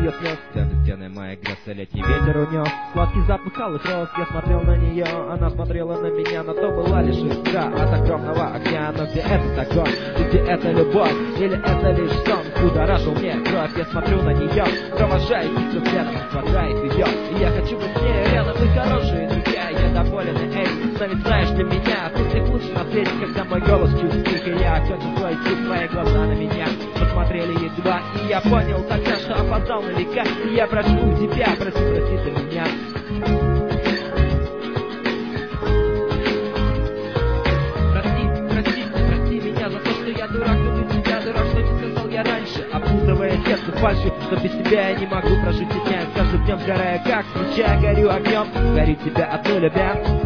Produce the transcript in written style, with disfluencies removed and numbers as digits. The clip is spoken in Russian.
ее слез. Стены моих глаз летний ветер унес. Сладкий запах алых роз, я смотрел на нее, она смотрела на меня, но то была лишь искра от огромного огня. Но где этот огонь? И где эта любовь? Или это лишь сон? Будоражил мне кровь, я смотрю на нее, провожаю ее взглядом, хватает ее. И я хочу быть с ней рядом, мы хорошие друзья, я доволен этим. Но ведь знаешь, для меня ты всех лучше на свете, когда мой голос чуть тихо. Я окончил свой стих, твои глаза на меня посмотрели едва. И я понял тогда, что опоздал на века. И я прошу у тебя, прости за меня. Прости меня за то, что я дурак, люблю тебя, дурак, что не сказал я раньше. Опутывая сердце фальшью, что без тебя я не могу прожить дня. С каждым днем сгорая, как свеча, горю огнем. Горю тебя одну любя.